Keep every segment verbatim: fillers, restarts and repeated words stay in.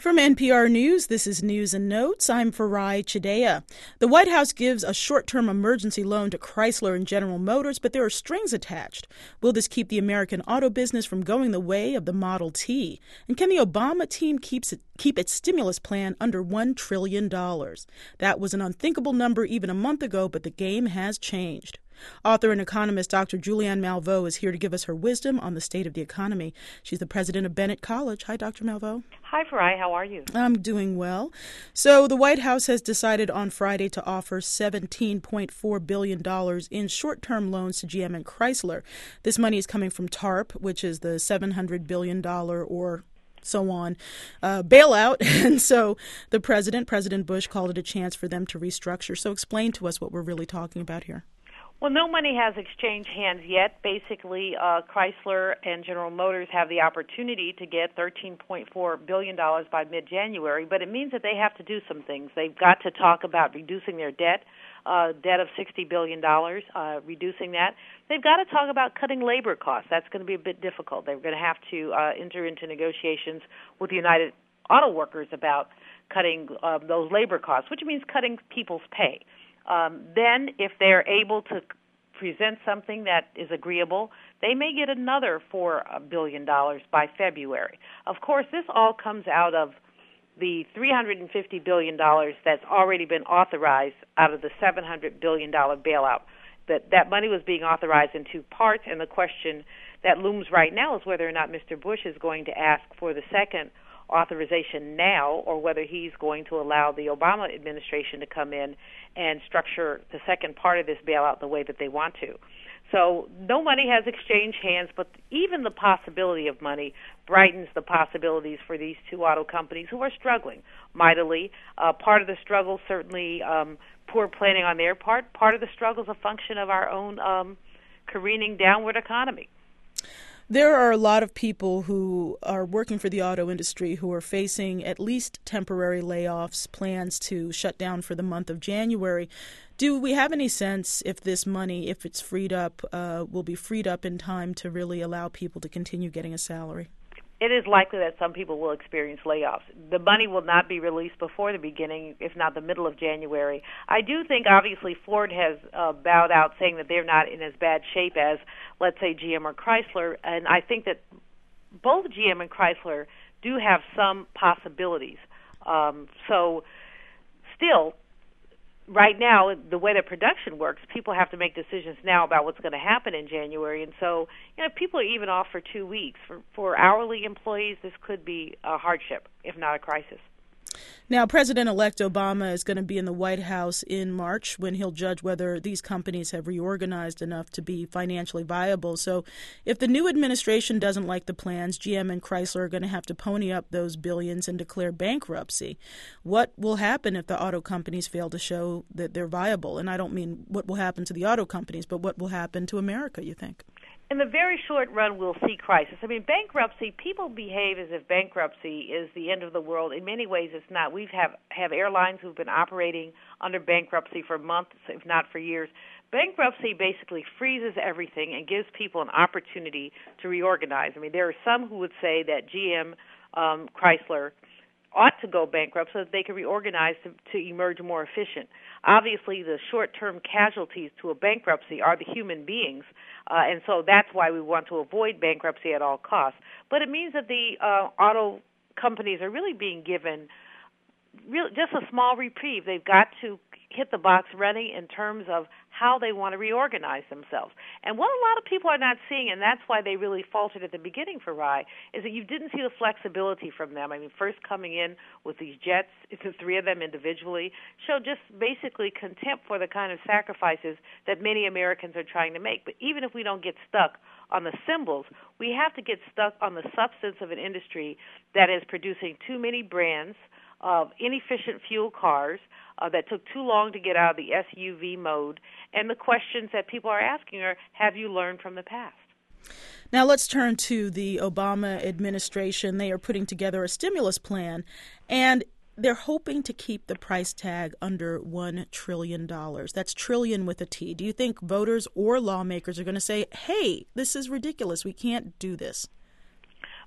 From N P R News, this is News and Notes. I'm Farai Chideya. The White House gives a short-term emergency loan to Chrysler and General Motors, but there are strings attached. Will this keep the American auto business from going the way of the Model T? And can the Obama team keeps it, keep its stimulus plan under one trillion dollars? That was an unthinkable number even a month ago, but the game has changed. Author and economist Doctor Julianne Malveaux is here to give us her wisdom on the state of the economy. She's the president of Bennett College. Hi, Doctor Malveaux. Hi, Farai. How are you? I'm doing well. So the White House has decided on Friday to offer seventeen point four billion dollars in short-term loans to G M and Chrysler. This money is coming from TARP, which is the seven hundred billion dollars or so on, uh, bailout. And so the president, President Bush, called it a chance for them to restructure. So explain to us what we're really talking about here. Well, no money has exchanged hands yet. Basically, uh, Chrysler and General Motors have the opportunity to get thirteen point four billion dollars by mid-January, but it means that they have to do some things. They've got to talk about reducing their debt, uh, debt of sixty billion dollars, uh, reducing that. They've got to talk about cutting labor costs. That's going to be a bit difficult. They're going to have to uh, enter into negotiations with the United Auto Workers about cutting uh, those labor costs, which means cutting people's pay. Um, then, if they're able to present something that is agreeable, they may get another four billion dollars by February. Of course, this all comes out of the three hundred fifty billion dollars that's already been authorized out of the seven hundred billion dollars bailout. That, that money was being authorized in two parts, and the question that looms right now is whether or not Mister Bush is going to ask for the second authorization now, or whether he's going to allow the Obama administration to come in and structure the second part of this bailout the way that they want to. So no money has exchanged hands, but even the possibility of money brightens the possibilities for these two auto companies who are struggling mightily. Uh, part of the struggle, certainly um, poor planning on their part. Part of the struggle is a function of our own um, careening downward economy. There are a lot of people who are working for the auto industry who are facing at least temporary layoffs, plans to shut down for the month of January. Do we have any sense if this money, if it's freed up, uh, will be freed up in time to really allow people to continue getting a salary? It is likely that some people will experience layoffs. The money will not be released before the beginning, if not the middle of January. I do think, obviously, Ford has uh, bowed out, saying that they're not in as bad shape as, let's say, G M or Chrysler. And I think that both G M and Chrysler do have some possibilities. Um, so still, right now, the way that production works, people have to make decisions now about what's going to happen in January. And so, you know, people are even off for two weeks. For, for hourly employees, this could be a hardship, if not a crisis. Now, President-elect Obama is going to be in the White House in March when he'll judge whether these companies have reorganized enough to be financially viable. So if the new administration doesn't like the plans, G M and Chrysler are going to have to pony up those billions and declare bankruptcy. What will happen if the auto companies fail to show that they're viable? And I don't mean what will happen to the auto companies, but what will happen to America, you think? In the very short run, we'll see crisis. I mean, bankruptcy, people behave as if bankruptcy is the end of the world. In many ways, it's not. We have, have airlines who've been operating under bankruptcy for months, if not for years. Bankruptcy basically freezes everything and gives people an opportunity to reorganize. I mean, there are some who would say that G M, um, Chrysler, ought to go bankrupt so that they can reorganize to, to emerge more efficient. Obviously, the short-term casualties to a bankruptcy are the human beings, uh, and so that's why we want to avoid bankruptcy at all costs. But it means that the uh, auto companies are really being given real, just a small reprieve. They've got to hit the box running in terms of how they want to reorganize themselves. And what a lot of people are not seeing, and that's why they really faltered at the beginning for Rye, is that you didn't see the flexibility from them. I mean, first coming in with these jets, the three of them individually, showed just basically contempt for the kind of sacrifices that many Americans are trying to make. But even if we don't get stuck on the symbols, we have to get stuck on the substance of an industry that is producing too many brands of inefficient fuel cars uh, that took too long to get out of the S U V mode. And the questions that people are asking are, have you learned from the past? Now let's turn to the Obama administration. They are putting together a stimulus plan, and they're hoping to keep the price tag under one trillion dollars. That's trillion with a T. Do you think voters or lawmakers are going to say, hey, this is ridiculous, we can't do this?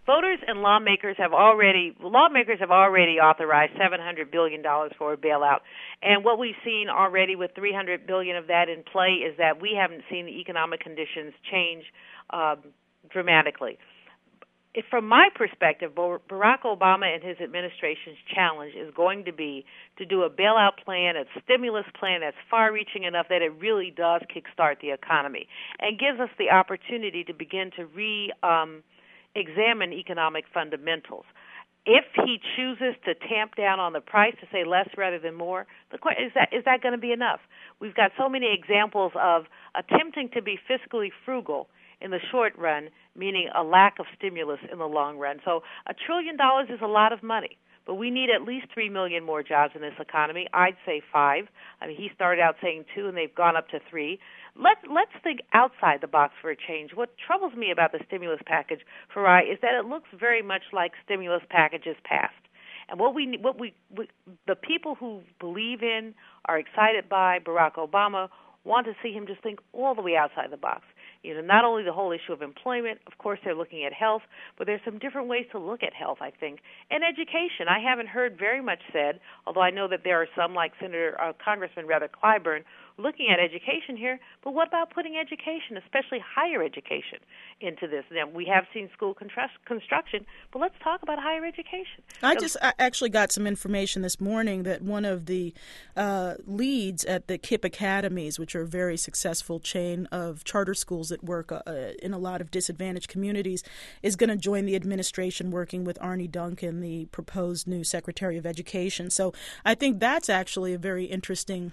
Voters and lawmakers have already lawmakers have already authorized seven hundred billion dollars for a bailout. And what we've seen already with three hundred billion dollars of that in play is that we haven't seen the economic conditions change um, dramatically. If, from my perspective, Barack Obama and his administration's challenge is going to be to do a bailout plan, a stimulus plan that's far-reaching enough that it really does kickstart the economy and gives us the opportunity to begin to re um, examine economic fundamentals. If he chooses to tamp down on the price, to say less rather than more, the question is that is that going to be enough? We've got so many examples of attempting to be fiscally frugal in the short run, meaning a lack of stimulus in the long run. So a trillion dollars is a lot of money, but we need at least three million more jobs in this economy. I'd say five. I mean, he started out saying two, and they've gone up to three. Let, let's think outside the box for a change. What troubles me about the stimulus package, Farai, is that it looks very much like stimulus packages past. And what we, what we, we, the people who believe in, are excited by Barack Obama, want to see him just think all the way outside the box. You know, not only the whole issue of employment, of course they're looking at health, but there's some different ways to look at health, I think. And education, I haven't heard very much said, although I know that there are some, like Senator, uh, Congressman rather Clyburn, looking at education here, but what about putting education, especially higher education, into this? Now, we have seen school construction, but let's talk about higher education. I so, just I actually got some information this morning that one of the uh, leads at the KIPP Academies, which are a very successful chain of charter schools that work uh, in a lot of disadvantaged communities, is going to join the administration working with Arne Duncan, the proposed new Secretary of Education. So I think that's actually a very interesting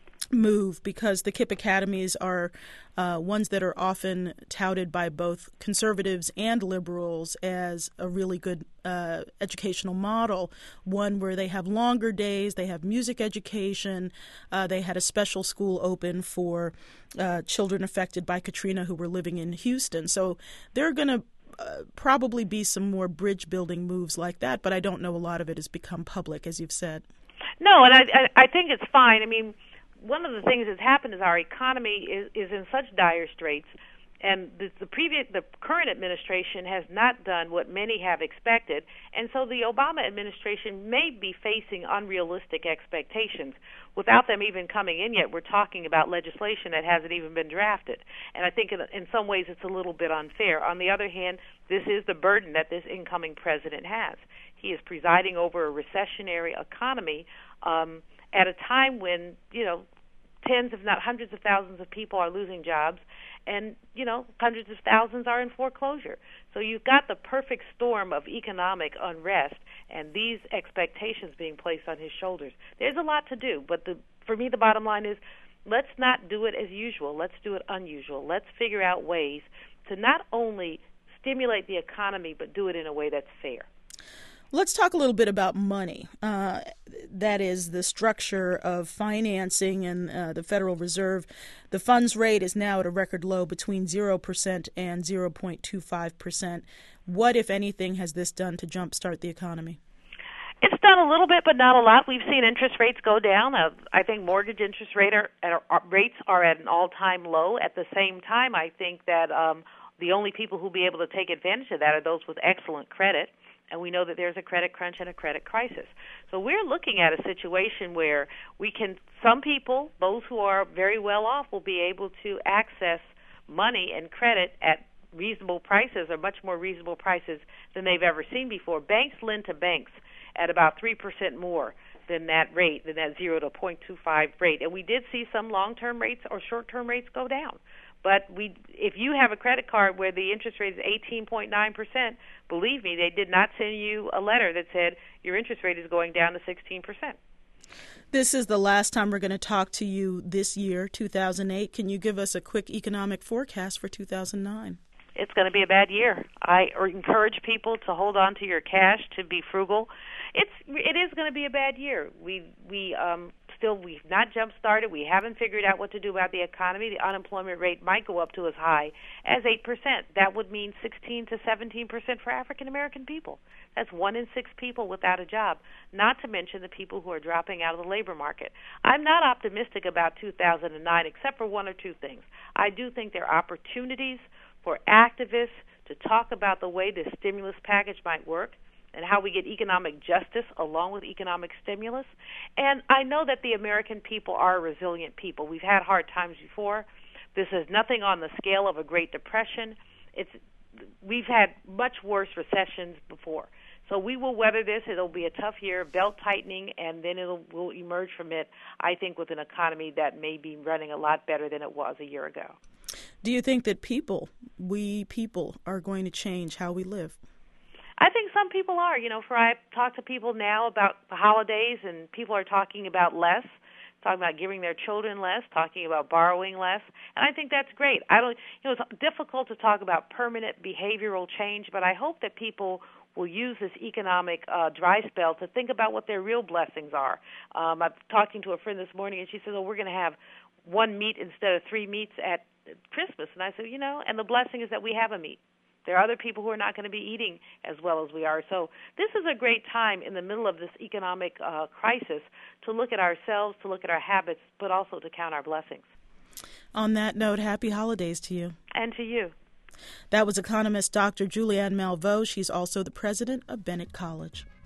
move, because the KIPP Academies are uh, ones that are often touted by both conservatives and liberals as a really good uh, educational model, one where they have longer days, they have music education, uh, they had a special school open for uh, children affected by Katrina who were living in Houston. So they're going to Uh, probably be some more bridge building moves like that, but I don't know a lot of it has become public, as you've said. No, and I, I, I think it's fine. I mean, one of the things that's happened is our economy is, is in such dire straits, and the, the previous, the current administration has not done what many have expected, and so the Obama administration may be facing unrealistic expectations. Without them even coming in yet, we're talking about legislation that hasn't even been drafted, and I think in, in some ways it's a little bit unfair. On the other hand, this is the burden that this incoming president has. He is presiding over a recessionary economy um, at a time when, you know, tens, if not hundreds of thousands of people are losing jobs, and, you know, hundreds of thousands are in foreclosure. So you've got the perfect storm of economic unrest and these expectations being placed on his shoulders. There's a lot to do, but the, for me the bottom line is, let's not do it as usual. Let's do it unusual. Let's figure out ways to not only stimulate the economy, but do it in a way that's fair. Let's talk a little bit about money. Uh, that is the structure of financing and uh, the Federal Reserve. The funds rate is now at a record low between zero percent and zero point two five percent. What, if anything, has this done to jumpstart the economy? It's done a little bit, but not a lot. We've seen interest rates go down. Uh, I think mortgage interest rate are, are, rates are at an all-time low. At the same time, I think that um, the only people who will be able to take advantage of that are those with excellent credit. And we know that there's a credit crunch and a credit crisis. So we're looking at a situation where we can, some people, those who are very well off, will be able to access money and credit at reasonable prices, or much more reasonable prices than they've ever seen before. Banks lend to banks at about three percent more than that rate, than that zero to zero point two five rate. And we did see some long-term rates or short-term rates go down. But we, if you have a credit card where the interest rate is eighteen point nine percent, believe me, they did not send you a letter that said your interest rate is going down to sixteen percent. This is the last time we're going to talk to you this year, two thousand eight. Can you give us a quick economic forecast for two thousand nine? It's going to be a bad year. I encourage people to hold on to your cash, to be frugal. It's it is going to be a bad year. We we um still we've not jump started. We haven't figured out what to do about the economy. The unemployment rate might go up to as high as eight percent. That would mean sixteen to seventeen percent for African American people. That's one in six people without a job. Not to mention the people who are dropping out of the labor market. I'm not optimistic about two thousand nine, except for one or two things. I do think there are opportunities for activists to talk about the way this stimulus package might work and how we get economic justice along with economic stimulus. And I know that the American people are a resilient people. We've had hard times before. This is nothing on the scale of a Great Depression. It's we've had much worse recessions before. So we will weather this. It'll be a tough year, belt tightening, and then it'll we'll emerge from it, I think, with an economy that may be running a lot better than it was a year ago. Do you think that people, we people, are going to change how we live? I think some people are. You know, for I talk to people now about the holidays, and people are talking about less, talking about giving their children less, talking about borrowing less, and I think that's great. I don't, you know, it's difficult to talk about permanent behavioral change, but I hope that people will use this economic uh, dry spell to think about what their real blessings are. Um, I'm talking to a friend this morning, and she said, "Oh, we're going to have one meat instead of three meats at Christmas," and I said, "You know, and the blessing is that we have a meat. There are other people who are not going to be eating as well as we are." So this is a great time in the middle of this economic uh, crisis to look at ourselves, to look at our habits, but also to count our blessings. On that note, happy holidays to you. And to you. That was economist Doctor Julianne Malveaux. She's also the president of Bennett College.